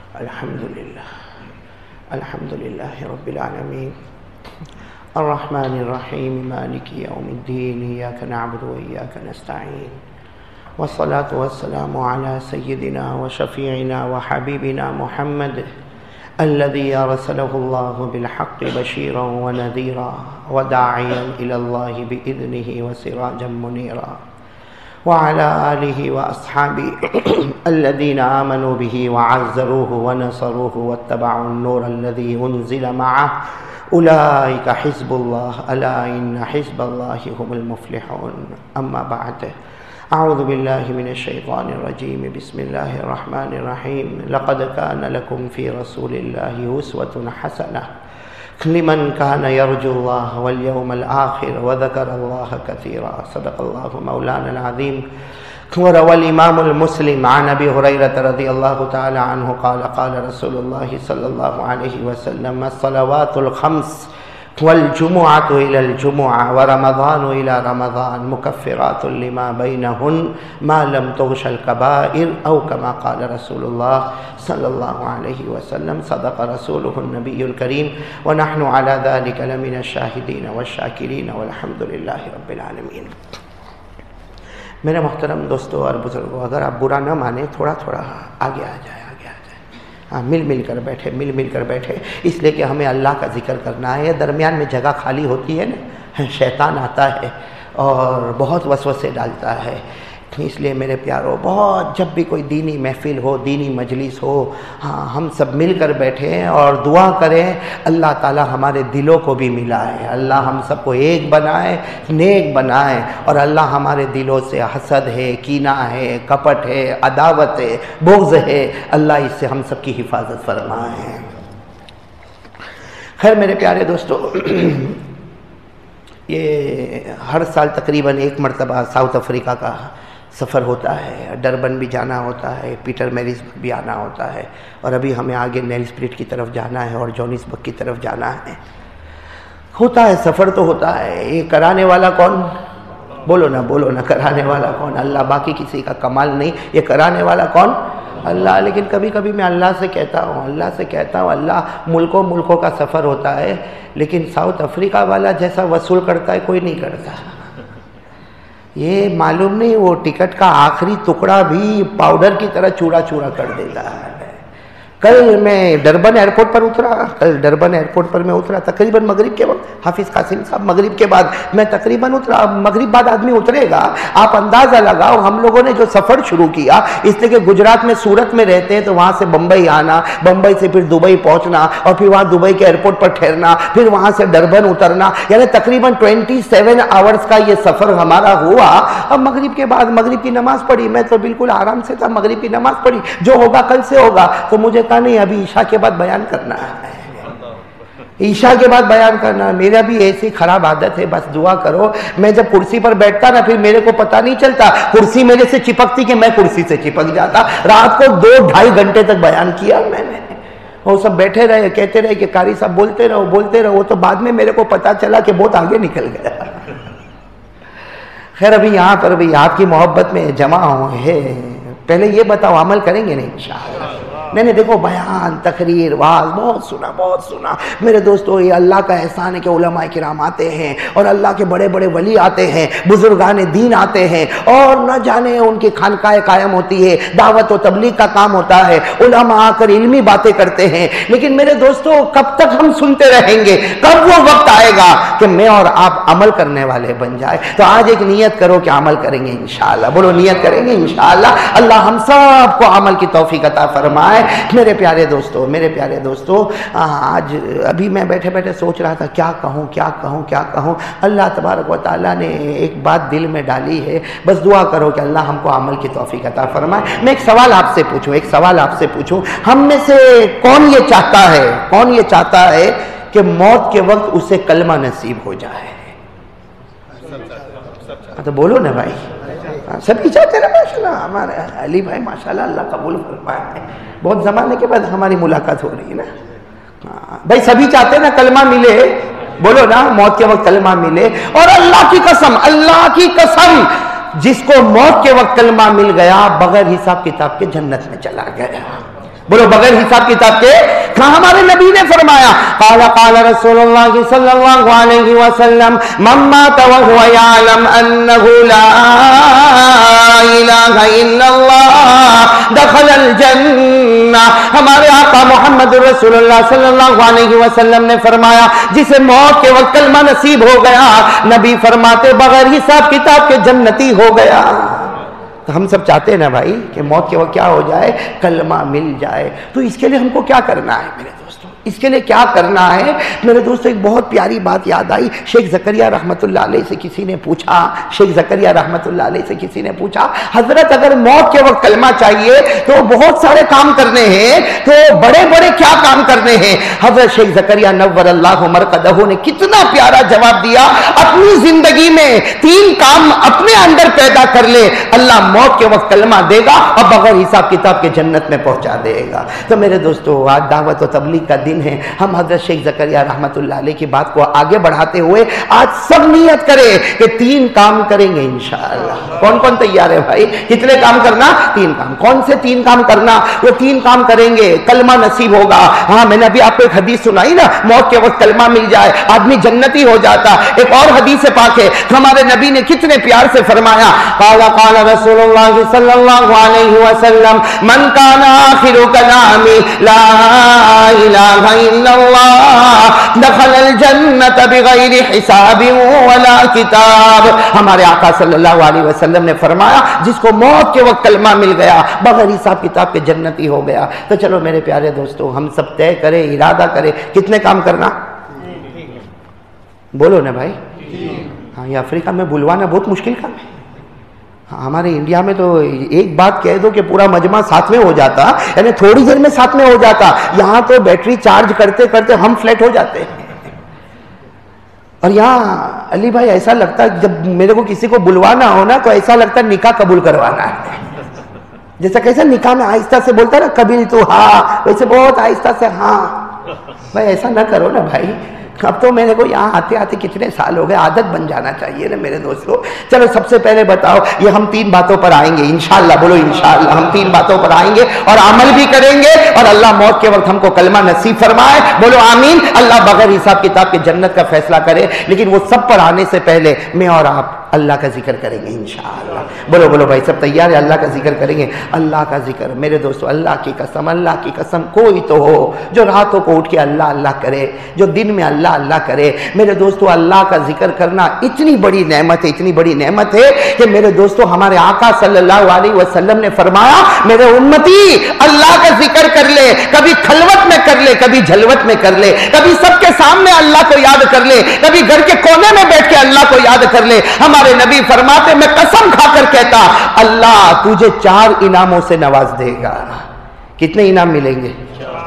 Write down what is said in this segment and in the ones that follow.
الحمد لله رب العالمين الرحمن الرحيم مالك يوم الدين إياك نعبد وإياك نستعين والصلاة والسلام على سيدنا وشفيعنا وحبيبنا محمد الذي أرسله الله بالحق بشيرا ونذيرا وداعيا إلى الله بإذنه وسراجا منيرا وعلى آله وأصحابه الذين آمنوا به وعزروه ونصروه واتبعوا النور الذي أنزل معه أولئك حزب الله ألا إن حزب الله هم المفلحون أما بعد أعوذ بالله من الشيطان الرجيم بسم الله الرحمن الرحيم لقد كان لكم في رسول الله أسوة حسنة لمن كان يرجو الله واليوم الآخر وذكر الله كثيرا صدق الله مولانا العظيم وروى الإمام المسلم عن أبي هريرة رضي الله تعالى عنه قال قال رسول الله صلى الله عليه وسلم الصلوات الخمس والجمعة إلى الجمعة ورمضان إلى رمضان مكفرات لما بينهن ما لم تغش الكبائر أو كما قال رسول الله صلى الله عليه وسلم صدق رسوله النبي الكريم ونحن على ذلك لمن الشاهدين والشاكرين والحمد لله رب العالمين. میرے محترم دوستو اور بزرگوں، اگر آپ برا نہ مانیں تھوڑا تھوڑا آگے آ جائے مل مل کر بیٹھے اس لیے کہ ہمیں اللہ کا ذکر کرنا ہے. درمیان میں جگہ خالی ہوتی ہے نا، شیطان آتا ہے اور بہت وسوسے ڈالتا ہے. اس لیے میرے پیاروں، بہت جب بھی کوئی دینی محفل ہو، دینی مجلس ہو، ہم سب مل کر بیٹھیں اور دعا کریں اللہ تعالی ہمارے دلوں کو بھی ملائے، اللہ ہم سب کو ایک بنائے، نیک بنائے، اور اللہ ہمارے دلوں سے حسد ہے، کینہ ہے، کپٹ ہے، عداوت ہے، بغض ہے، اللہ اس سے ہم سب کی حفاظت فرمائے. خیر میرے پیارے دوستو، یہ ہر سال تقریباً ایک مرتبہ ساؤتھ افریقہ کا سفر ہوتا ہے. ڈربن بھی جانا ہوتا ہے، پیٹر میریزبرگ بھی آنا ہوتا ہے، اور ابھی ہمیں آگے نیلسپریٹ کی طرف جانا ہے اور جونسبرگ کی طرف جانا ہے. ہوتا ہے، سفر تو ہوتا ہے. یہ کرانے والا کون؟ بولو نا کرانے والا کون؟ اللہ. باقی کسی کا کمال نہیں، یہ کرانے والا کون؟ اللہ. لیکن کبھی کبھی میں اللہ سے کہتا ہوں اللہ، ملکوں کا سفر ہوتا ہے، لیکن ساؤتھ افریقہ والا جیسا وصول کرتا ہے کوئی نہیں کرتا. یہ معلوم نہیں، وہ ٹکٹ کا آخری ٹکڑا بھی پاؤڈر کی طرح چورا کر دیتا ہے. کل میں ڈربن ایئرپورٹ پر اترا تقریباً مغرب کے وقت. حافظ قاسم صاحب مغرب کے بعد میں تقریباً اترا. مغرب بعد آدمی اترے گا، آپ اندازہ لگاؤ ہم لوگوں نے جو سفر شروع کیا، اس لیے کہ گجرات میں سورت میں رہتے ہیں تو وہاں سے بمبئی آنا، بمبئی سے پھر دبئی پہنچنا، اور پھر وہاں دبئی کے ایئرپورٹ پر ٹھہرنا، پھر وہاں سے ڈربن اترنا، یعنی تقریباً 27 آورز کا یہ سفر ہمارا ہوا. اب مغرب کے بعد مغرب کی نماز پڑھی، میں تو بالکل آرام سے تھا، مغرب کی نماز پڑھی، جو ہوگا کل سے ہوگا. تو مجھے نہیں، ابھی عشاء کے بعد بیان کرنا ہے، میرا بھی ایسی خراب عادت ہے. بس دعا کرو، میں جب کرسی پر بیٹھتا نا پھر میرے کو پتہ نہیں چلتا کرسی میرے سے چپکتی کہ میں کرسی سے چپک جاتا. رات کو 2-2.5 گھنٹے تک بیان کیا میں نے. وہ سب بیٹھے رہے، کہتے رہے کہ قاری صاحب بولتے رہو. وہ تو بعد میں میرے کو پتا چلا کہ بہت آگے نکل گیا. خیر ابھی یہاں پر بھی آپ کی محبت میں جمع ہے. پہلے یہ بتاؤ عمل کریں گے نہیں انشاءاللہ؟ نہیں دیکھو، بیان، تقریر، واعظ بہت سنا میرے دوستو. یہ اللہ کا احسان ہے کہ علماء کرام آتے ہیں اور اللہ کے بڑے بڑے ولی آتے ہیں، بزرگان دین آتے ہیں، اور نہ جانے ان کی خانقاہ قائم ہوتی ہے، دعوت و تبلیغ کا کام ہوتا ہے، علماء آ کر علمی باتیں کرتے ہیں. لیکن میرے دوستو کب تک ہم سنتے رہیں گے؟ کب وہ وقت آئے گا کہ میں اور آپ عمل کرنے والے بن جائے. تو آج ایک نیت کرو کہ عمل کریں گے انشاءاللہ. بولو نیت کریں گے انشاءاللہ. اللہ ہم سب کو عمل کی توفیق عطا فرمائے. میرے پیارے دوستو آج ابھی میں بیٹھے سوچ رہا تھا کیا کہوں. اللہ تبارک و تعالیٰ نے ایک بات دل میں ڈالی ہے، بس دعا کرو کہ اللہ ہم کو عمل کی توفیق عطا فرمائے. میں ایک سوال آپ سے پوچھوں، ہم میں سے کون یہ چاہتا ہے کہ موت کے وقت اسے کلمہ نصیب ہو جائے؟ تو بولو نا بھائی، سبھی چاہتے ہیں ماشاءاللہ. ہمارے علی بھائی ماشاءاللہ اللہ قبول فرمائے، بہت زمانے کے بعد ہماری ملاقات ہو رہی ہے نا. بھائی سبھی چاہتے ہیں نا کلمہ ملے. بولو نا موت کے وقت کلمہ ملے. اور اللہ کی قسم جس کو موت کے وقت کلمہ مل گیا بغیر حساب کتاب کے جنت میں چلا گیا. بولو بغیر حساب کتاب کے. کہاں ہمارے نبی نے فرمایا قال قال رسول اللہ صلی اللہ علیہ وسلم من مات وهو يعلم انه لا الہ الا اللہ دخل الجنہ. ہمارے آقا محمد رسول اللہ صلی اللہ علیہ وسلم نے فرمایا جسے موت کے وقت کلمہ نصیب ہو گیا، نبی فرماتے بغیر حساب کتاب کے جنتی ہو گیا. تو ہم سب چاہتے ہیں نا بھائی کہ موت کے وقت کیا ہو جائے، کلمہ مل جائے. تو اس کے لیے ہم کو کیا کرنا ہے میرے دوستوں، اس کے لیے کیا کرنا ہے میرے دوستوں؟ ایک بہت پیاری بات یاد آئی. شیخ زکریا رحمت اللہ علیہ سے کسی نے پوچھا، شیخ زکریا رحمت اللہ علیہ سے کسی نے پوچھا حضرت اگر موت کے وقت کلمہ چاہیے تو بہت سارے کام کرنے ہیں، تو بڑے بڑے کیا کام کرنے ہیں؟ حضرت شیخ زکریا نور اللہ مرقدہ نے کتنا پیارا جواب دیا. اپنی زندگی میں 3 کام اپنے اندر پیدا کر لے، اللہ موت کے وقت کلمہ دے گا اور بغیر حساب کتاب کے جنت میں پہنچا دے گا. تو میرے دوستو آج دعوت و تبلیغ کا دن ہے. ہم حضرت شیخ زکریا رحمت اللہ علیہ کی بات کو آگے بڑھاتے ہوئے آج سب نیت کرے کہ 3 کام کریں گے انشاءاللہ. کون کون تیار ہے بھائی؟ کتنے کام کرنا؟ 3 کام. کون سے 3 کام کرنا؟ وہ 3 کام کریں گے کلمہ نصیب ہوگا. ہاں میں نے ابھی آپ کو ایک حدیث سنائی نا، موت کے وقت کلمہ مل جائے آدمی جنتی ہو جاتا. ایک اور حدیث پاک ہے ہمارے نبی نے کتنے پیار سے فرمایا قال قال رسول اللہ صلی اللہ علیہ وسلم من کان آخر کلامی لا الہ الا اللہ دخل الجنت بغیر حساب ولا کتاب. ہمارے آقا صلی اللہ علیہ وسلم نے فرمایا جس کو موت کے وقت کلمہ مل گیا بغیر حساب کتاب کے جنتی ہو گیا. تو چلو میرے پیارے دوستو ہم سب طے کریں، ارادہ کریں کتنے کام کرنا. بولو نا بھائی. ہاں یہ افریقہ میں بلوانا بہت مشکل کام ہے. ہمارے انڈیا میں تو ایک بات کہہ دو کہ پورا مجمع ساتھ میں ہو جاتا، یعنی تھوڑی دیر میں ساتھ میں ہو جاتا. یہاں تو بیٹری چارج کرتے کرتے ہم فلیٹ ہو جاتے ہیں. اور یہاں علی بھائی ایسا لگتا ہے جب میرے کو کسی کو بلوانا ہو نا تو ایسا لگتا ہے نکاح قبول کروانا ہے. جیسا کیسا نکاح میں آہستہ سے بولتا ہے نا قبیل تو ہاں، ویسے بہت آہستہ سے ہاں. بھائی ایسا نہ کرو نا بھائی. اب تو میرے کو یہاں آتے آتے کتنے سال ہو گئے، عادت بن جانا چاہیے نا میرے دوستوں. چلو سب سے پہلے بتاؤ یہ ہم 3 باتوں پر آئیں گے انشاءاللہ. بولو انشاءاللہ ہم 3 باتوں پر آئیں گے اور عمل بھی کریں گے اور اللہ موت کے وقت ہم کو کلمہ نصیب فرمائے. بولو آمین. اللہ بغیر حساب کتاب کے جنت کا فیصلہ کرے. لیکن وہ سب پر آنے سے پہلے میں اور آپ اللہ کا ذکر کریں گے انشاءاللہ. بولو بولو بھائی سب تیار ہے؟ اللہ کا ذکر کریں گے. اللہ کا ذکر میرے دوستو اللہ کی قسم، اللہ کی قسم کوئی تو ہو جو راتوں کو اٹھ کے اللہ اللہ کرے، جو دن میں اللہ اللہ کرے. میرے دوستو اللہ کا ذکر کرنا اتنی بڑی نعمت ہے، اتنی بڑی نعمت ہے کہ میرے دوستو ہمارے آقا صلی اللہ علیہ وسلم نے فرمایا میرے امتی اللہ کا ذکر کر لے، کبھی خلوت میں کر لے، کبھی جھلوت میں کر لے، کبھی سب کے سامنے اللہ کو یاد کر لے، کبھی گھر کے کونے میں بیٹھ کے اللہ کو یاد کر لے. ہمارے نبی فرماتے میں قسم کھا کر کہتا اللہ تجھے 4 انعاموں سے نواز دے گا. کتنے انعام ملیں گے؟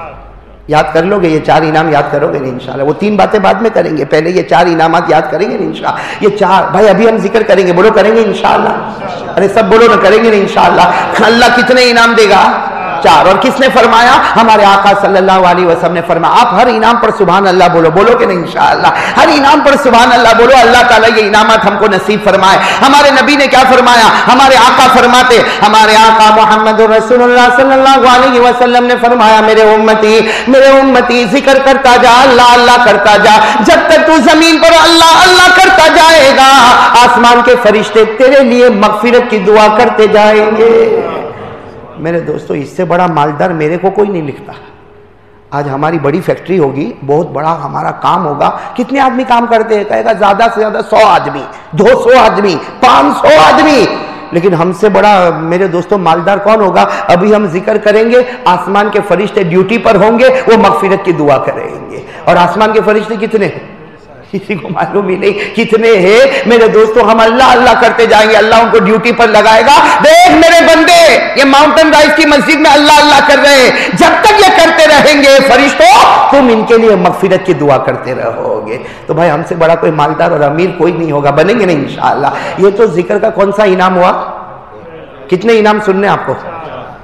یاد کر لو گے یہ 4 انعام؟ یاد کرو گے انشاءاللہ. وہ 3 باتیں بعد میں کریں گے، پہلے یہ 4 انعامات یاد کریں گے انشاءاللہ. یہ 4 بھائی ابھی ہم ذکر کریں گے. بولو کریں گے انشاءاللہ. ارے سب بولو نہ کریں گے انشاءاللہ. اللہ کتنے انعام دے گا؟ 4. اور کس نے فرمایا؟ ہمارے آقا صلی اللہ علیہ وسلم نے فرمایا آپ ہر انعام پر سبحان اللہ بولو. بولو کہ نہیں انشاءاللہ؟ ہر انعام پر سبحان اللہ بولو. اللہ تعالیٰ یہ انعامات ہم کو نصیب فرمائے. ہمارے نبی نے کیا فرمایا؟ ہمارے آقا فرماتے، ہمارے آقا محمد رسول اللہ صلی اللہ علیہ وسلم نے فرمایا میرے امتی ذکر کرتا جا، اللہ اللہ کرتا جا. جب تک تو زمین پر اللہ اللہ کرتا جائے گا آسمان کے فرشتے تیرے لیے مغفرت کی دعا کرتے جائیں گے. میرے دوستو اس سے بڑا مالدار میرے کو کوئی نہیں لکھتا. آج ہماری بڑی فیکٹری ہوگی، بہت بڑا ہمارا کام ہوگا. کتنے آدمی کام کرتے ہیں؟ کہے گا زیادہ سے زیادہ 100 آدمی، 200 آدمی، 500 آدمی. لیکن ہم سے بڑا میرے دوستوں مالدار کون ہوگا؟ ابھی ہم ذکر کریں گے آسمان کے فرشتے ڈیوٹی پر ہوں گے، وہ مغفرت کی دعا کریں گے. اور آسمان کے فرشتے کتنے ہیں؟ کسی کو معلوم ہی نہیں کتنے ہیں. میرے دوستو ہم اللہ اللہ کرتے جائیں گے، اللہ ان کو ڈیوٹی پر لگائے گا. دیکھ میرے بندے یہ ماؤنٹن رائز کی مسجد میں اللہ اللہ کر رہے ہیں، جب تک یہ کرتے رہیں گے فرشتوں تم ان کے لیے مغفرت کی دعا کرتے رہو گے. تو بھائی ہم سے بڑا کوئی مالدار اور امیر کوئی نہیں ہوگا، بنیں گے نہیں انشاءاللہ. یہ تو ذکر کا کون سا انعام ہوا؟ کتنے انعام سننے آپ کو؟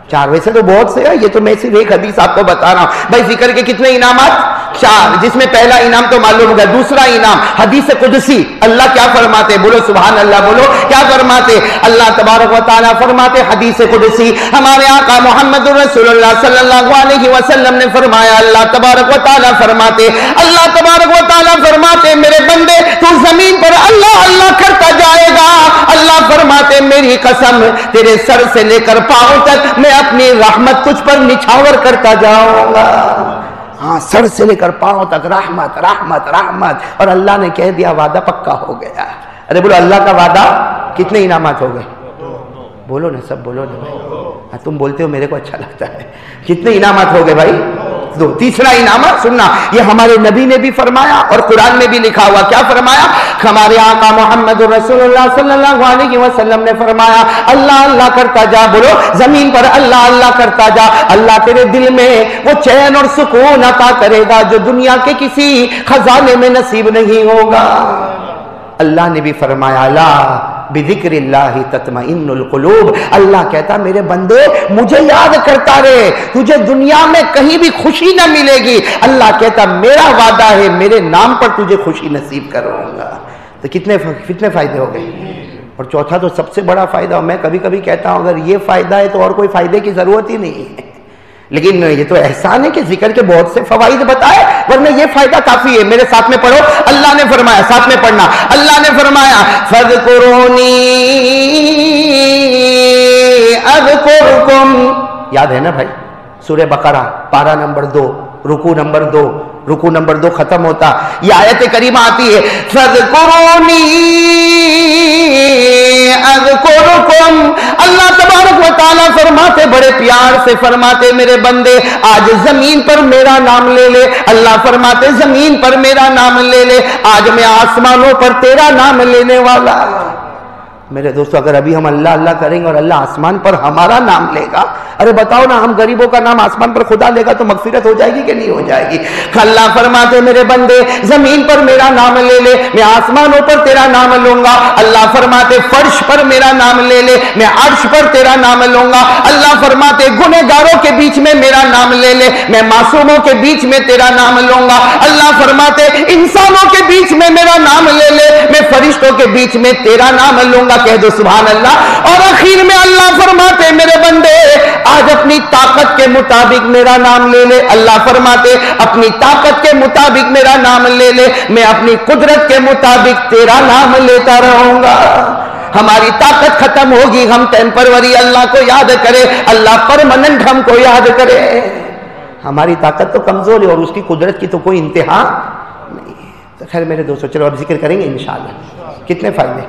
4. ویسے تو بہت سے ہیں، یہ تو میں صرف ایک حدیث آپ کو بتا رہا ہوں. بھائی ذکر کے کتنے انعامات؟ 4، جس میں پہلا انعام تو معلوم ہوگا. دوسرا انعام حدیث قدسی. اللہ کیا فرماتے؟ بولو سبحان اللہ، بولو کیا فرماتے؟ اللہ تبارک و تعالیٰ فرماتے حدیث قدسی، ہمارے آقا محمد رسول اللہ صلی اللہ علیہ وسلم نے فرمایا، اللہ تبارک و تعالیٰ فرماتے، اللہ تبارک و تعالیٰ فرماتے میرے بندے تو زمین پر اللہ اللہ کرتا جائے گا. اللہ فرماتے میری قسم تیرے سر سے لے کر پاؤں تک میں اپنی رحمت تجھ پر نچھاور کرتا جاؤں گا. ہاں، سر سے لے کر پاؤں تک رحمت رحمت رحمت. اور اللہ نے کہہ دیا وعدہ پکا ہو گیا. ارے بولو اللہ کا وعدہ. کتنے انعامات ہو گئے؟ بولو نا، سب بولو نا. تم بولتے ہو میرے کو اچھا لگتا ہے. کتنے انعامات ہو گئے بھائی؟ 2. تیسرا انعام سننا، یہ ہمارے نبی نے بھی فرمایا اور قرآن میں بھی لکھا ہوا. کیا فرمایا؟ ہمارے آقا محمد رسول اللہ صلی اللہ علیہ وسلم نے فرمایا اللہ اللہ کرتا جا. بولو زمین پر اللہ اللہ کرتا جا، اللہ تیرے دل میں وہ چین اور سکون عطا کرے گا جو دنیا کے کسی خزانے میں نصیب نہیں ہوگا. اللہ نے بھی فرمایا لا بذکر اللہ تطمئن القلوب. اللہ کہتا میرے بندے مجھے یاد کرتا رہے، تجھے دنیا میں کہیں بھی خوشی نہ ملے گی. اللہ کہتا میرا وعدہ ہے میرے نام پر تجھے خوشی نصیب کروں گا. تو کتنے فائدے ہو گئے؟ اور چوتھا تو سب سے بڑا فائدہ، میں کبھی کبھی کہتا ہوں اگر یہ فائدہ ہے تو اور کوئی فائدے کی ضرورت ہی نہیں ہے. لیکن یہ تو احسان ہے کہ ذکر کے بہت سے فوائد بتائے، ورنہ یہ فائدہ کافی ہے. میرے ساتھ میں پڑھو، اللہ نے فرمایا، ساتھ میں پڑھنا، اللہ نے فرمایا فَاذْكُرُونِي أَذْكُرْكُمْ. یاد ہے نا بھائی؟ سورہ بقرہ پارہ نمبر 2 رکوع نمبر 2، رکوع نمبر 2 ختم ہوتا یہ آیت کریمہ آتی ہے فَاذْكُرُونِي اذکرکم. اللہ تبارک و تعالیٰ فرماتے بڑے پیار سے فرماتے میرے بندے آج زمین پر میرا نام لے لے. اللہ فرماتے زمین پر میرا نام لے لے، آج میں آسمانوں پر تیرا نام لینے والا. میرے دوستو اگر ابھی ہم اللہ اللہ کریں گے اور اللہ آسمان پر ہمارا نام لے گا، ارے بتاؤ نا ہم غریبوں کا نام آسمان پر خدا لے گا تو مغفرت ہو جائے گی کہ نہیں ہو جائے گی؟ اللہ فرماتے میرے بندے زمین پر میرا نام لے لے، میں آسمانوں پر تیرا نام لوں گا. اللہ فرماتے فرش پر میرا نام لے لے، میں عرش پر تیرا نام لوں گا. اللہ فرماتے گنہگاروں کے بیچ میں میرا نام لے لے، میں معصوموں کے بیچ میں تیرا نام لوں گا. اللہ فرماتے انسانوں کے بیچ میں میرا نام لے لے، میں فرشتوں کے بیچ میں تیرا نام لوں گا. کہہ دو سبحان اللہ. اور آخر میں اللہ فرماتے میرے بندے آج اپنی طاقت کے مطابق میرا نام لے لے. اللہ فرماتے اپنی طاقت کے مطابق میرا نام لے لے، میں اپنی قدرت کے مطابق تیرا نام لیتا رہوں گا. ہماری طاقت ختم ہوگی، ہم ٹیمپروری اللہ کو یاد کرے، اللہ پرماننٹ ہم کو یاد کرے. ہماری طاقت تو کمزور ہے اور اس کی قدرت کی تو کوئی انتہا نہیں ہے. تو خیر میرے دوستو چلو اب ذکر کریں گے انشاءاللہ. کتنے فائدے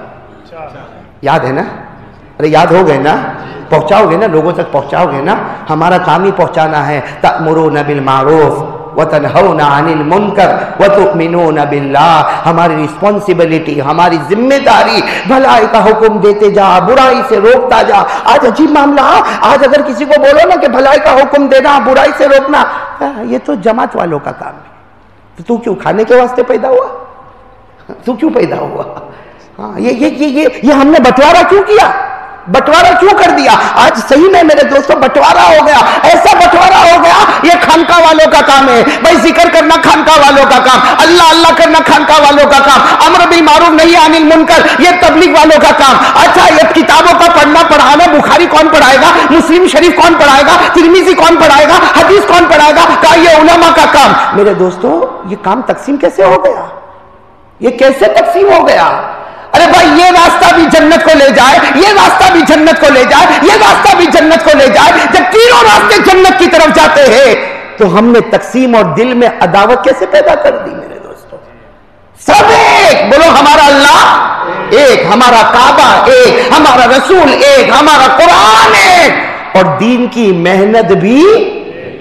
یاد ہے نا؟ ارے یاد ہو گئے نا؟ پہنچاؤ گے نا؟ لوگوں تک پہنچاؤ گے نا؟ ہمارا کام ہی پہنچانا ہے. تأمرون بالمعروف وتنہون عن المنکر وتؤمنون باللہ. ہماری رسپانسبلٹی، ہماری ذمہ داری بھلائی کا حکم دیتے جا، برائی سے روکتا جا. آج عجیب معاملہ، آج اگر کسی کو بولو نا کہ بھلائی کا حکم دینا برائی سے روکنا، یہ تو جماعت والوں کا کام ہے. تو کیوں کھانے کے واسطے پیدا ہوا؟ تو کیوں پیدا ہوا؟ ہاں یہ ہم نے بٹوارا کیوں کیا؟ بٹوارا کیوں کر دیا؟ آج صحیح میں میرے دوستوں بٹوارا ہو گیا، ایسا بٹوارا ہو گیا. یہ خانقاہ والوں کا کام ہے بھائی، ذکر کرنا خانقاہ والوں کا کام، اللہ اللہ کرنا خانقاہ والوں کا کام، امر بالمعروف نہی عن المنکر یہ تبلیغ والوں کا کام. اچھا یہ کتابوں کا پڑھنا پڑھانا بخاری کون پڑھائے گا؟ مسلم شریف کون پڑھائے گا؟ ترمذی کون پڑھائے گا؟ حدیث کون پڑھائے گا؟ کہا یہ علماء کا کام. میرے دوستوں یہ کام تقسیم کیسے ہو گیا؟ یہ کیسے تقسیم ہو گیا؟ ارے بھائی یہ راستہ بھی جنت کو لے جائے، یہ راستہ بھی جنت کو لے جائے، یہ راستہ بھی جنت کو لے جائے. جب تینوں راستے جنت کی طرف جاتے ہیں تو ہم نے تقسیم اور دل میں عداوت کیسے پیدا کر دی میرے دوستوں؟ سب ایک، بولو ہمارا اللہ ایک، ہمارا کعبہ ایک، ہمارا رسول ایک، ہمارا قرآن ایک، اور دین کی محنت بھی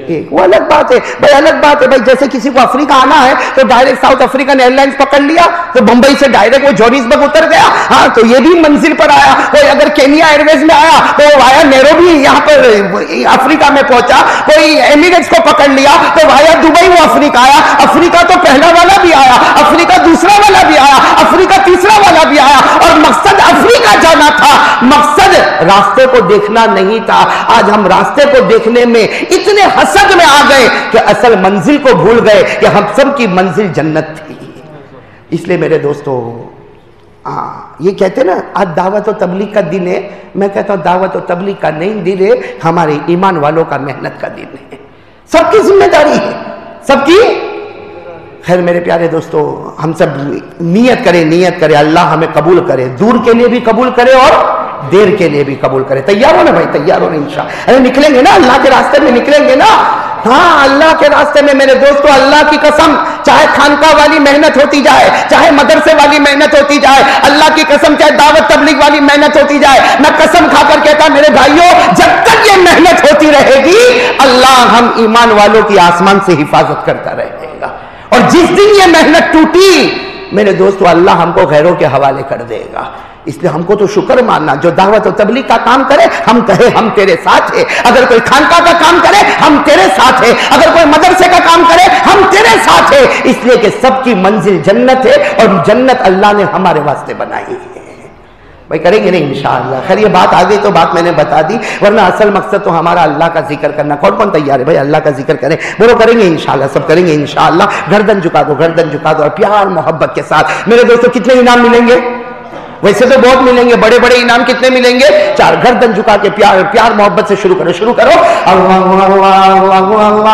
ایک وہ الگ بات ہے بھائی، الگ بات ہے بھائی. جیسے کسی کو افریقہ آنا ہے تو direct South African airlines پکڑ لیا تو بمبئی سے ڈائریکٹ وہ جوہانسبرگ اتر گیا. ہاں تو یہ بھی منزل پر آیا. کوئی اگر کینیا ایئر ویز میں آیا تو وایا نیروبی یہاں پر افریقہ میں پہنچا. کوئی ایمریٹس کو پکڑ لیا تو وایا دبئی وہ افریقہ آیا. افریقہ تو پہلا والا بھی آیا، افریقہ دوسرا والا بھی آیا، افریقہ تیسرا والا بھی آیا. اور مقصد افریقہ جانا تھا، مقصد راستے کو دیکھنا نہیں تھا. آج ہم راستے کو دیکھنے میں اتنے حسد میں آ گئے کہ اصل منزل کو بھول گئے کہ ہم سب کی منزل جنت تھی. اس لیے میرے دوستو، یہ کہتے نا آج دعوت و تبلیغ کا دن ہے. میں کہتا ہوں دعوت و تبلیغ کا نہیں دن ہے، ہمارے ایمان والوں کا محنت کا دن ہے. سب کی ذمہ داری ہے، سب کی. خیر میرے پیارے دوستو، ہم سب نیت کریں اللہ ہمیں قبول کرے، دور کے لیے بھی قبول کرے اور دیر کے لیے بھی قبول کرے. تیار ہو نا بھائی؟ تیار ہو نا انشاءاللہ؟ ارے نکلیں گے نا اللہ کے راستے میں، نکلیں گے نا. ہاں اللہ کے راستے میں میرے دوستو، اللہ کی قسم، چاہے خانقاہ والی محنت ہوتی جائے، چاہے مدرسے والی محنت ہوتی جائے، اللہ کی قسم چاہے دعوت تبلیغ والی محنت ہوتی جائے، میں قسم کھا کر کہتا میرے بھائیوں، جب تک یہ محنت ہوتی رہے گی اللہ ہم ایمان والوں کی آسمان سے حفاظت کرتا رہے گا. اور جس دن یہ محنت ٹوٹی میرے دوستو، اللہ ہم کو غیروں کے حوالے کر دے گا. اس لیے ہم کو تو شکر ماننا، جو دعوت و تبلیغ کا کام کرے ہم کہے ہم تیرے ساتھ ہیں. اگر کوئی خانقاہ کا کام کرے ہم تیرے ساتھ ہیں. اگر کوئی مدرسے کا کام کرے ہم تیرے ساتھ ہیں. اس لیے کہ سب کی منزل جنت ہے اور جنت اللہ نے ہمارے واسطے بنائی ہے. بھائی کریں گے نہیں انشاءاللہ؟ خیر یہ بات آ گئی تو بات میں نے بتا دی، ورنہ اصل مقصد تو ہمارا اللہ کا ذکر کرنا. کون کون تیار ہے بھائی اللہ کا ذکر کریں؟ بولو کریں گے انشاءاللہ، سب کریں گے انشاءاللہ. گردن جھکا دو، گردن جھکا دو اور پیار محبت کے ساتھ. میرے دوستو کتنے انعام ملیں گے؟ ویسے تو بہت ملیں گے، بڑے بڑے انعام. کتنے ملیں گے؟ 4. گردن جھکا کے پیار محبت سے شروع کرو، شروع کرو. اللہ اللہ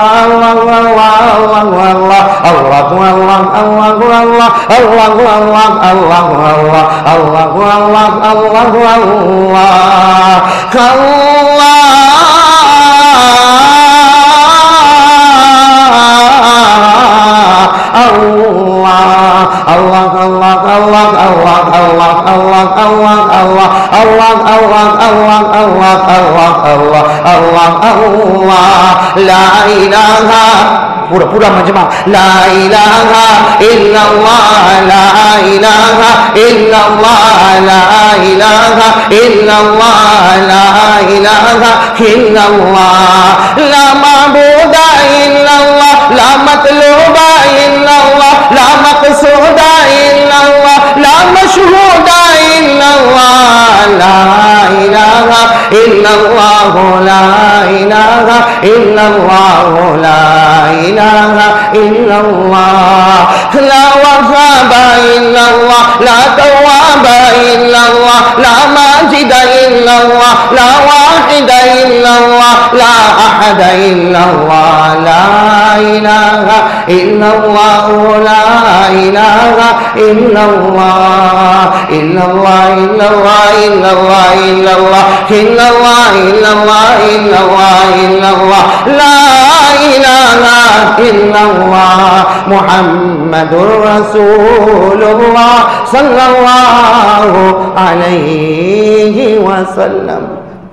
لا الہ پورا مجمع لا الہ الا اللہ لا الہ الا اللہ لا الہ الا اللہ لا الہ الا اللہ لا معبود الا اللہ لا مطلوب الا اللہ لا مقصود الا اللہ لا مشہود الا اللہ لا الہ الا اللہ لا الہ الا اللہ لا الہ الا اللہ لا وهاب الا اللہ لا تواب الا اللہ لا ماجد الا اللہ لا واحد الا اللہ لا احد الا اللہ لا الہ الا اللہ لا الہ الا اللہ الا اللہ الا اللہ الا اللہ الا اللہ الا اللہ الا اللہ الا اللہ الا اللہ لا الہ الا اللہ محمد رسول اللہ صلی اللہ علیہ وسلم.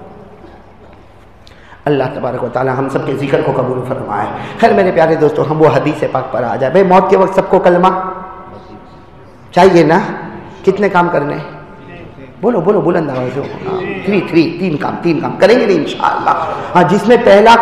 اللہ تبارک و تعالی ہم سب کے ذکر کو قبول فرمائے. خیر میرے پیارے دوستو، ہم وہ حدیث پاک پر آ جائے. بھئی موت کے وقت سب کو کلمہ چاہیے نا؟ کتنے کام کرنے؟ بولو بولو بلند آواز ہو. 3 کام کریں گے انشاءاللہ. ہاں جس میں پہلا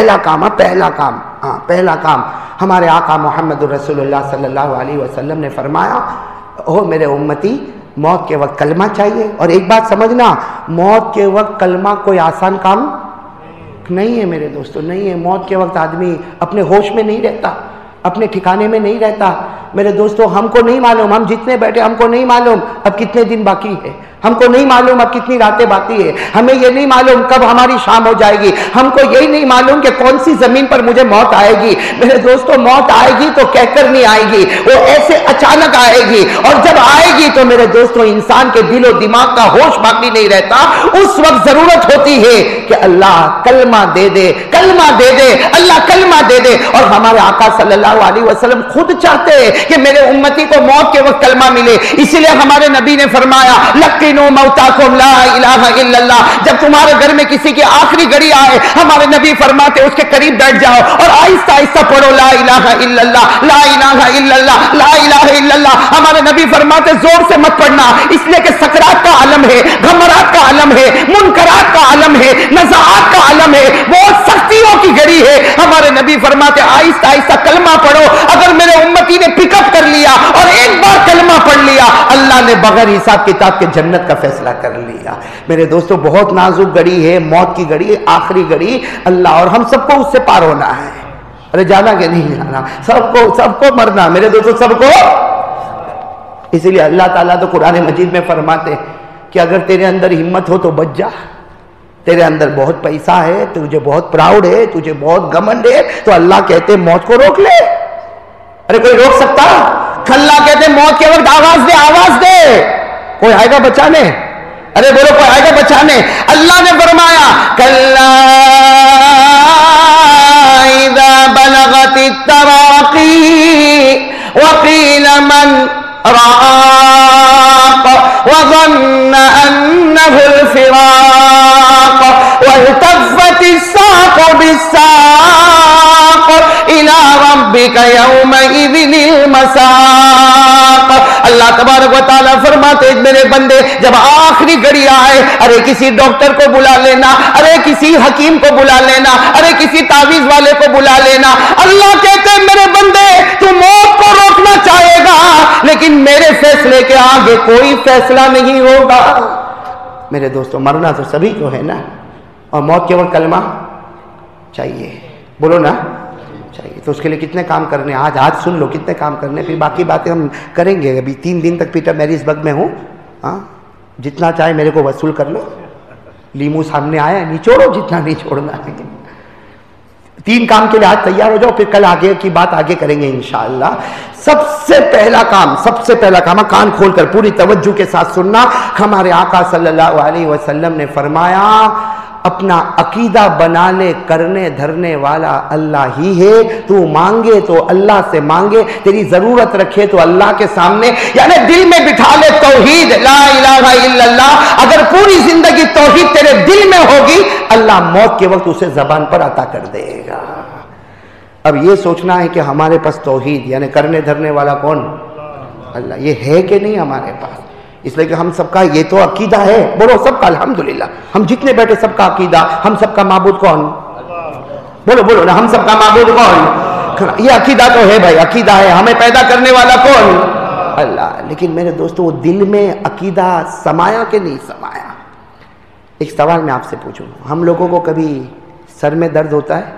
کام ہمارے آقا محمد رسول اللہ صلی اللہ علیہ وسلم نے فرمایا، او میرے امتی، موت کے وقت کلمہ چاہیے. اور ایک بات سمجھنا، موت کے وقت کلمہ کوئی آسان کام نہیں ہے میرے دوستو، نہیں ہے. موت کے وقت آدمی اپنے ہوش میں نہیں رہتا، اپنے ٹھکانے میں نہیں رہتا. میرے دوستو ہم کو نہیں معلوم، ہم جتنے بیٹھے ہم کو نہیں معلوم اب کتنے دن باقی ہے، ہم کو نہیں معلوم اب کتنی راتیں باقی ہے، ہمیں یہ نہیں معلوم کب ہماری شام ہو جائے گی، ہم کو یہی نہیں معلوم کہ کون سی زمین پر مجھے موت آئے گی. میرے دوستو موت آئے گی تو کہہ کر نہیں آئے گی، وہ ایسے اچانک آئے گی. اور جب آئے گی تو میرے دوستو انسان کے دل و دماغ کا ہوش باقی نہیں رہتا. اس وقت ضرورت ہوتی ہے کہ اللہ کلمہ دے دے، کلمہ دے دے، اللہ کلمہ دے دے. اور ہمارے آقا صلی اللہ علیہ وسلم خود چاہتے ہیں کہ میرے امتی کو موت کے وقت کلمہ ملے. اسی لیے ہمارے نبی نے فرمایا لقن لتحینوا موتاکم لا الہ الا اللہ. جب تمہارے گھر میں کسی کی آخری گھڑی آئے, ہمارے نبی فرماتے اس کے قریب بیٹھ جاؤ اور آہستہ آہستہ پڑھو لا الہ الا اللہ, لا الہ الا اللہ, لا الہ الا اللہ. ہمارے نبی فرماتے زور سے مت پڑھنا, اس لیے کہ سکرات کا عالم ہے, گھمرات کا عالم ہے, منکرات کا عالم ہے, نزاعات کا عالم ہے, بہت سختیوں کی گھڑی ہے. ہمارے نبی فرماتے آہستہ آہستہ کلمہ پڑھو. اگر میرے امتی نے پک اپ کر لیا اور ایک بار کلمہ پڑھ لیا, اللہ نے بغیر حساب کتاب کے جنت کا فیصلہ کر لیا. میرے دوستو بہت نازک گھڑی ہے, موت کی گھڑی, آخری گھڑی اللہ, اور ہم سب کو اس سے پار ہونا ہے. ارے جانا کہ نہیں جانا, سب کو مرنا میرے دوستو, سب کو. اسی لیے اللہ تعالیٰ تو قرآن مجید میں فرماتے کہ اگر تیرے اندر ہمت ہو تو بچ جا, تیرے اندر بہت پیسہ ہے, تجھے بہت پراؤڈ ہے, تجھے بہت گھمنڈ ہے, تو اللہ کہتے موت کو روک لے. ارے کوئی روک سکتا؟ اللہ کہتے موت کے وقت آواز دے, آواز دے, کوئی آئے گا بچانے؟ ارے بولو کوئی آئے گا بچانے؟ اللہ نے فرمایا کلا اذا بلغت التراقی وقیل من راق وظن انه الفراق والتفت الساق بالساق الى ربك يومئذ المساق. اللہ تبارک و تعالیٰ فرماتے میرے بندے جب آخری گھڑی آئے, ارے کسی ڈاکٹر کو بلا لینا, ارے کسی حکیم کو بلا لینا, ارے کسی تعویذ والے کو بلا لینا. اللہ کہتے میرے بندے تو موت کو روکنا چاہے گا لیکن میرے فیصلے کے آگے کوئی فیصلہ نہیں ہوگا. میرے دوستو مرنا تو سبھی کو ہے نا, اور موت کے وقت کلمہ چاہیے, بولو نا چاہیے. تو اس کے لیے کتنے کام کرنے, آج سن لو کتنے کام کرنے, پھر باقی باتیں ہم کریں گے. ابھی 3 دن تک پیٹر میریز برگ میں ہوں, جتنا چاہے میرے کو وصول کر لو. لیمو سامنے آیا, نچوڑو جتنا نہیں چھوڑنا ہے. 3 کام کے لیے آج تیار ہو جاؤ, پھر کل آگے کی بات آگے کریں گے انشاءاللہ. سب سے پہلا کام, کان کھول کر پوری توجہ کے ساتھ سننا. ہمارے آقا صلی اللہ علیہ وسلم نے فرمایا اپنا عقیدہ بنا لے, کرنے دھرنے والا اللہ ہی ہے. تو مانگے تو اللہ سے مانگے, تیری ضرورت رکھے تو اللہ کے سامنے, یعنی دل میں بٹھا لے توحید لا الہ الا اللہ. اگر پوری زندگی توحید تیرے دل میں ہوگی, اللہ موت کے وقت اسے زبان پر عطا کر دے گا. اب یہ سوچنا ہے کہ ہمارے پاس توحید یعنی کرنے دھرنے والا کون؟ اللہ. یہ ہے کہ نہیں ہمارے پاس؟ اس لیے کہ ہم سب کا یہ تو عقیدہ ہے, بولو سب کا الحمدللہ, ہم جتنے بیٹھے سب کا عقیدہ, ہم سب کا معبود کون؟ بولو نا, ہم سب کا معبود کون؟ یہ عقیدہ تو ہے بھائی, عقیدہ ہے. ہمیں پیدا کرنے والا کون؟ اللہ. لیکن میرے دوستو وہ دل میں عقیدہ سمایا کہ نہیں سمایا؟ ایک سوال میں آپ سے پوچھوں, ہم لوگوں کو کبھی سر میں درد ہوتا ہے؟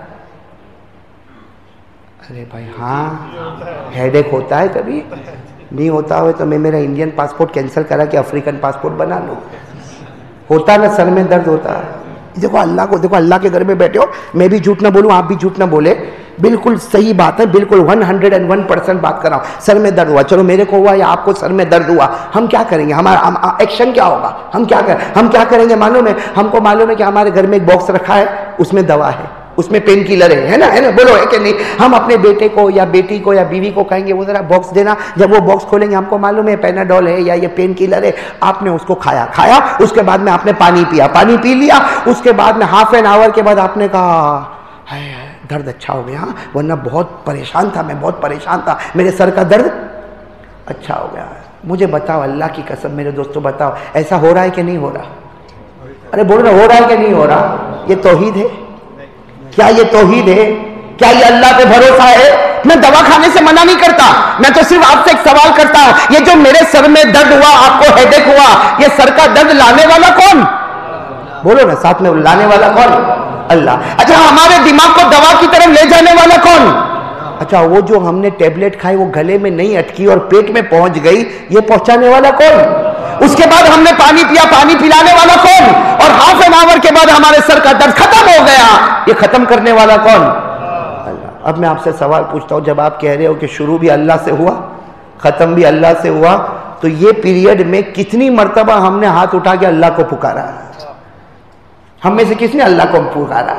ارے بھائی ہاں, ہیڈ ایک ہوتا ہے کبھی؟ نہیں ہوتا ہوئے تو میں میرا انڈین پاسپورٹ کینسل کرا کہ افریقن پاسپورٹ بنا لوں. ہوتا نا سر میں درد ہوتا ہے. دیکھو اللہ کے گھر میں بیٹھے ہو, میں بھی جھوٹ نہ بولوں, آپ بھی جھوٹ نہ بولے, بالکل صحیح بات ہے, بالکل 101% بات کر رہا ہوں. سر میں درد ہوا, چلو میرے کو ہوا یا آپ کو سر میں درد ہوا, ہم کیا کریں گے؟ ہمارا ایکشن کیا ہوگا؟ ہم کیا کریں گے معلوم ہے؟ ہم کو معلوم ہے کہ ہمارے گھر میں ایک باکس رکھا ہے, اس میں دوا ہے, اس میں پین کلر ہے نا, بولو ہے کہ نہیں؟ ہم اپنے بیٹے کو یا بیٹی کو یا بیوی کو کہیں گے وہ ذرا باکس دینا. جب وہ باکس کھولیں گے ہم کو معلوم ہے پیناڈول ہے یا یہ پین کلر ہے. آپ نے اس کو کھایا, اس کے بعد میں آپ نے پانی پی لیا, اس کے بعد میں ہاف این آور کے بعد آپ نے کہا درد اچھا ہو گیا, ورنہ بہت پریشان تھا, میں بہت پریشان تھا, میرے سر کا درد اچھا ہو گیا. مجھے بتاؤ اللہ کی قسم میرے دوستو بتاؤ, ایسا ہو رہا ہے کہ نہیں ہو رہا؟ ارے بولو نا, ہو رہا ہے کہ نہیں ہو رہا؟ یہ توحید ہے کیا؟ یہ توحید ہے کیا؟ یہ اللہ پہ بھروسہ ہے؟ میں دوا کھانے سے منع نہیں کرتا, میں تو صرف آپ سے ایک سوال کرتا ہوں, یہ جو میرے سر میں درد ہوا, آپ کو ہیڈ ایک ہوا, یہ سر کا درد لانے والا کون؟ بولو نا ساتھ میں, لانے والا کون؟ اللہ. اچھا ہمارے دماغ کو دوا کی طرف لے جانے والا کون؟ اچھا وہ جو ہم نے ٹیبلٹ کھائی وہ گلے میں نہیں اٹکی اور پیٹ میں پہنچ گئی, یہ پہنچانے والا کون؟ اس کے بعد ہم نے پانی پیا, پانی پلانے والا کون؟ اور ہاف این آور کے بعد ہمارے سر کا درد ختم ہو گیا, یہ ختم کرنے والا کون؟ اللہ. اب میں آپ سے سوال پوچھتا ہوں, جب آپ کہہ رہے ہو کہ شروع بھی اللہ سے ہوا, ختم بھی اللہ سے ہوا, تو یہ پیریڈ میں کتنی مرتبہ ہم نے ہاتھ اٹھا کے اللہ کو پکارا؟ ہم میں سے کس نے اللہ کو پکارا؟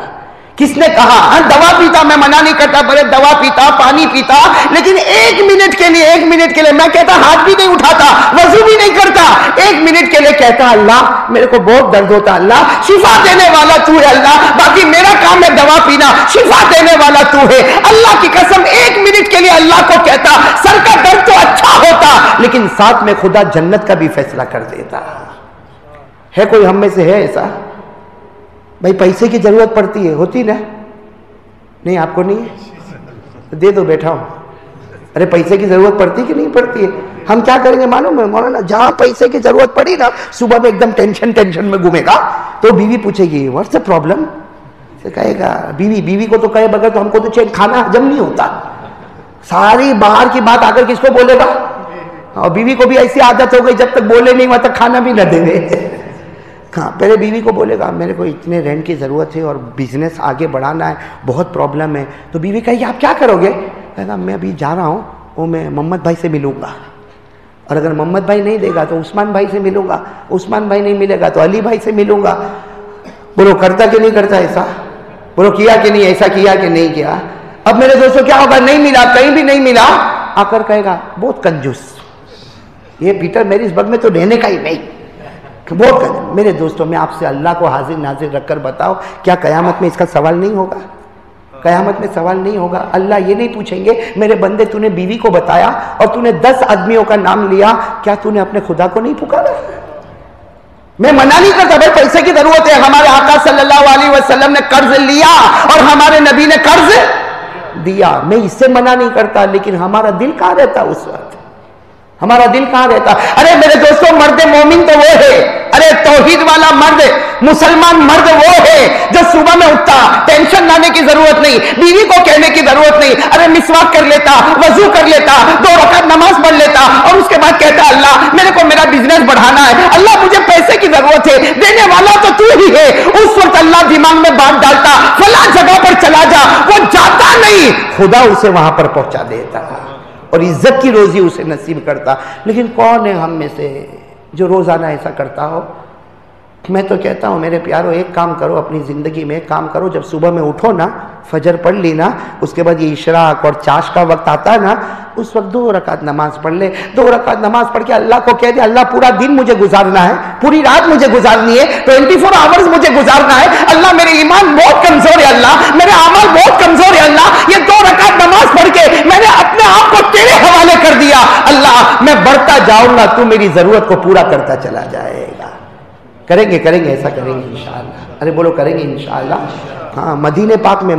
کس نے کہا؟ ہاں دوا پیتا، میں منع نہیں کرتا، بڑے دوا پیتا، پانی پیتا، لیکن ایک منٹ کے لیے میں کہتا ہاتھ بھی نہیں اٹھاتا، وضو بھی نہیں کرتا، ایک منٹ کے لیے کہتا اللہ میرے کو بہت درد ہوتا، اللہ شفا دینے والا تو ہے، اللہ باقی میرا کام ہے دوا پینا، شفا دینے والا تو ہے۔ اللہ کی قسم ایک منٹ کے لیے اللہ کو کہتا، سر کا درد تو اچھا ہوتا لیکن ساتھ میں خدا جنت کا بھی فیصلہ کر دیتا۔ ہے کوئی ہم میں سے ہے ایسا؟ بھائی پیسے کی ضرورت پڑتی ہے، ہوتی نا؟ نہیں آپ کو نہیں ہے؟ دے دو، بیٹھا ہوں۔ ارے پیسے کی ضرورت پڑتی کہ نہیں پڑتی ہے؟ ہم کیا کریں گے معلوم ہے مولانا؟ جہاں پیسے کی ضرورت پڑی نا، صبح میں ایک دم ٹینشن میں گھومے گا تو بیوی پوچھے گی واٹس دا پرابلم، کہے گا بیوی کو تو کہے بغیر تو ہم کو تو چین کھانا ہجم نہیں ہوتا، ساری باہر کی بات آ کر کس کو بولے گا؟ اور بیوی کو بھی ایسی عادت ہو گئی جب تک بولے نہیں وہاں تک کھانا بھی نہ دے۔ ہاں پہلے بیوی کو بولے گا میرے کو اتنے رینٹ کی ضرورت ہے اور بزنس آگے بڑھانا ہے، بہت پرابلم ہے، تو بیوی کہے گی آپ کیا کرو گے؟ کہے گا میں ابھی جا رہا ہوں، وہ میں محمد بھائی سے ملوں گا، اور اگر محمد بھائی نہیں دے گا تو عثمان بھائی سے ملوں گا، عثمان بھائی نہیں ملے گا تو علی بھائی سے ملوں گا۔ بولو کرتا کہ نہیں کرتا ایسا؟ بولو کیا کہ نہیں ایسا کیا کہ نہیں کیا؟ اب میرے دوستوں کیا ہوگا؟ نہیں ملا، کہیں بھی نہیں ملا، آ کر کہے گا بہت کنجوس، یہ پیٹر میریز برگ میں تو رہنے کا ہی نہیں، بہت کنجوس۔ میرے دوستوں میں آپ سے اللہ کو حاضر ناظر رکھ کر بتاؤ، کیا قیامت میں اس کا سوال نہیں ہوگا؟ قیامت میں سوال نہیں ہوگا؟ اللہ یہ نہیں پوچھیں گے میرے بندے تو نے بیوی کو بتایا اور تو نے 10 آدمیوں کا نام لیا، کیا تو نے اپنے خدا کو نہیں پکارا؟ میں منع نہیں کرتا بھائی پیسے کی ضرورت ہے، ہمارے آقا صلی اللہ علیہ وسلم نے قرض لیا اور ہمارے نبی نے قرض دیا، میں اس سے منع نہیں کرتا، لیکن ہمارا دل کہاں رہتا اس وقت؟ ہمارا دل کہاں رہتا؟ ارے میرے دوستوں مرد مومن تو وہ ہے، ارے توحید والا مرد مسلمان مرد وہ ہے جو صبح میں اٹھتا، ٹینشن لانے کی ضرورت نہیں، بیوی کو کہنے کی ضرورت نہیں، ارے مسواک کر لیتا، وضو کر لیتا، 2 رکعت نماز پڑھ لیتا اور اس کے بعد کہتا اللہ میرے کو میرا بزنس بڑھانا ہے، اللہ مجھے پیسے کی ضرورت ہے، دینے والا تو تو ہی ہے۔ اس وقت اللہ دماغ میں بات ڈالتا فلاں جگہ پر چلا جا، وہ جاتا نہیں، خدا اسے وہاں پر پہنچا دیتا اور عزت کی روزی اسے نصیب کرتا۔ لیکن کون ہے ہم میں سے جو روزانہ ایسا کرتا ہو؟ میں تو کہتا ہوں میرے پیارو ایک کام کرو اپنی زندگی میں، ایک کام کرو، جب صبح میں اٹھو نا، فجر پڑھ لی نا، اس کے بعد یہ اشراق اور چاش کا وقت آتا ہے نا، اس وقت 2 رکعت نماز پڑھ لے، 2 رکعت نماز پڑھ کے اللہ کو کہہ دے اللہ پورا دن مجھے گزارنا ہے، پوری رات مجھے گزارنی ہے، 24 آورز مجھے گزارنا ہے، اللہ میرے ایمان بہت کمزور ہے، اللہ میرے اعمال بہت کمزور ہے، اللہ یہ 2 رکعت نماز پڑھ کے میں نے اپنے آپ کو تیرے حوالے کر دیا، اللہ میں بڑھتا جاؤں گا، تو میری ضرورت کو پورا کرتا چلا جائے گا۔ کریں گے ایسا کریں گے انشاءاللہ؟ ارے بولو کریں گے انشاءاللہ۔ ہاں مدینے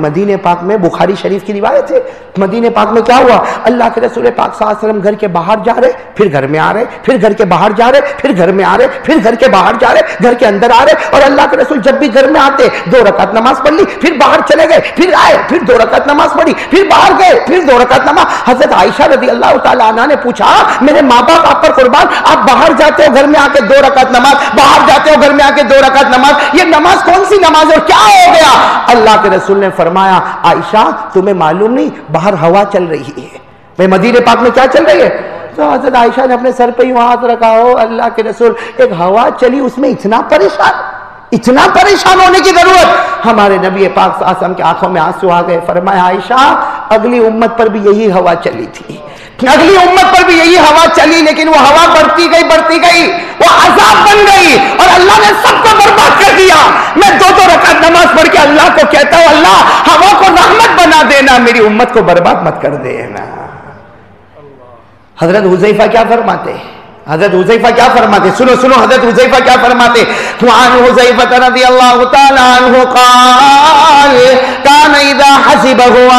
پاک میں بخاری شریف کی روایت ہے، مدینے پاک میں کیا ہوا؟ اللہ کے رسول پاک صلی اللہ علیہ وسلم گھر کے باہر جا رہے، پھر گھر میں آ رہے، پھر گھر کے باہر جا رہے، پھر گھر میں آ رہے، پھر گھر کے باہر جا رہے، گھر کے اندر آ رہے، اور اللہ کے رسول جب بھی گھر میں آتے 2 رکعت نماز پڑھ لی، پھر باہر چلے گئے، پھر آئے، پھر 2 رکعت نماز پڑھی، پھر باہر گئے، پھر 2 رکعت نماز۔ حضرت عائشہ رضی اللہ تعالی عنہا نے پوچھا میرے ماں باپ آپ پر قربان، آپ باہر جاتے ہو گھر میں آ کے 2 رکعت نماز، باہر جاتے ہو گھر میں آ کے 2 رکعت نماز، یہ نماز کون سی نماز ہے اور کیا ہو گیا؟ اللہ کے رسول نے فرمایا عائشہ تمہیں معلوم نہیں باہر ہوا چل رہی ہے۔ میں مدینے پاک میں کیا چل رہی ہے؟ تو حضرت عائشہ نے اپنے سر پہ یوں ہاتھ رکھا، ہو اللہ کے رسول ایک ہوا چلی اس میں اتنا پریشان ہونے کی ضرورت؟ ہمارے نبی پاک صلی اللہ علیہ وسلم کی آنکھوں میں آنسو آ گئے، فرمایا عائشہ اگلی امت پر بھی یہی ہوا چلی تھی، اگلی امت پر بھی یہی ہوا چلی، لیکن وہ ہوا بڑھتی گئی، وہ عذاب بن گئی اور اللہ نے سب کو برباد کر دیا۔ میں 2 رکعت نماز پڑھ کے اللہ کو کہتا ہوں اللہ ہوا کو رحمت بنا دینا، میری امت کو برباد مت کر دینا۔ حضرت حذیفہ کیا فرماتے؟ سنو حضرت حذیفہ کیا فرماتے؟ وعن حذیفہ رضی اللہ تعالی عنہ قال کان اذا حسبه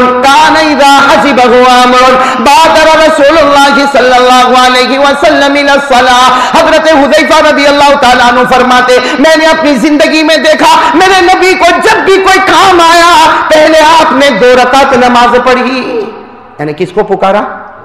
امر بادر رسول اللہ صلی اللہ علیہ وسلم الى الصلاۃ۔ حضرت حذیفہ رضی اللہ تعالی عنہ فرماتے میں نے اپنی زندگی میں دیکھا میرے نبی کو جب بھی کوئی کام آیا پہلے آپ نے 2 رکعت نماز پڑھی، یعنی کس کو پکارا؟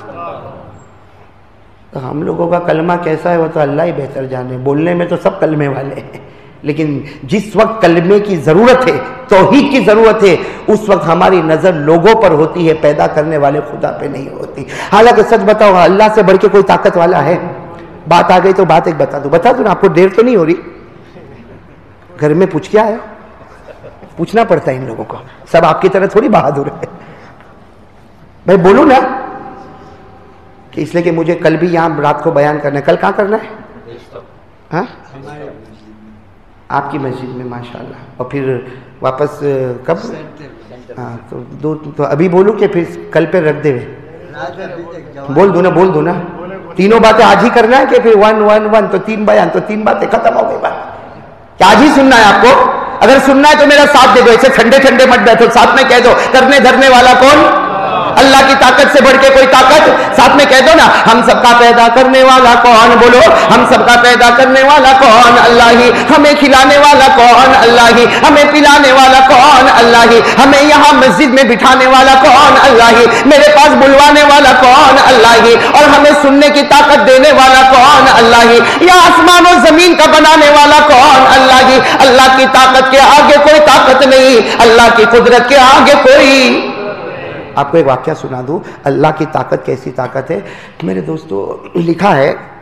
تو ہم لوگوں کا کلمہ کیسا ہے وہ تو اللہ ہی بہتر جانے، بولنے میں تو سب کلمے والے ہیں، لیکن جس وقت کلمے کی ضرورت ہے، توحید کی ضرورت ہے، اس وقت ہماری نظر لوگوں پر ہوتی ہے، پیدا کرنے والے خدا پہ نہیں ہوتی۔ حالانکہ سچ بتاؤ اللہ سے بڑھ کے کوئی طاقت والا ہے؟ بات آ گئی تو بات ایک بتا دوں نا، آپ کو دیر تو نہیں ہو رہی؟ گھر میں پوچھ کے آئے پوچھنا پڑتا ہے ان لوگوں کو، سب آپ کی طرح تھوڑی بہادر ہے. بھائی بولو نا، کہ اس لیے کہ مجھے کل بھی یہاں رات کو بیان کرنا ہے. کل کہاں کرنا ہے؟ ہاں آپ کی مسجد میں، ماشاءاللہ. اور پھر واپس کب؟ ہاں تو ابھی بولوں کہ پھر کل پہ رکھ دے؟ بول دو نا. تینوں باتیں آج ہی کرنا ہے کہ پھر 1 تو 3 بیان تو 3 باتیں ختم ہو گئی بات. کیا آج ہی سننا ہے آپ کو؟ اگر سننا ہے تو میرا ساتھ دے دو، ایسے ٹھنڈے مت بیٹھو، ساتھ میں کہہ دو کرنے دھرنے والا کون؟ اللہ کی طاقت سے بڑھ کے کوئی طاقت؟ ساتھ میں کہہ دو نا، ہم سب کا پیدا کرنے والا کون؟ بولو، ہم سب کا پیدا کرنے والا کون؟ اللہ ہی. ہمیں کھلانے والا کون؟ اللہ ہی. ہمیں پلانے والا کون؟ اللہ ہی. ہمیں یہاں مسجد میں بٹھانے والا کون؟ اللہ ہی. میرے پاس بلوانے والا کون؟ اللہ ہی. اور ہمیں سننے کی طاقت دینے والا کون؟ اللہ ہی. یا آسمان و زمین کا بنانے والا کون؟ اللہ ہی. اللہ کی طاقت کے آگے کوئی طاقت نہیں، اللہ کی قدرت کے آگے کوئی. آپ کو ایک واقعہ سنا دوں، اللہ کی طاقت کیسی طاقت ہے. میرے دوستو لکھا ہے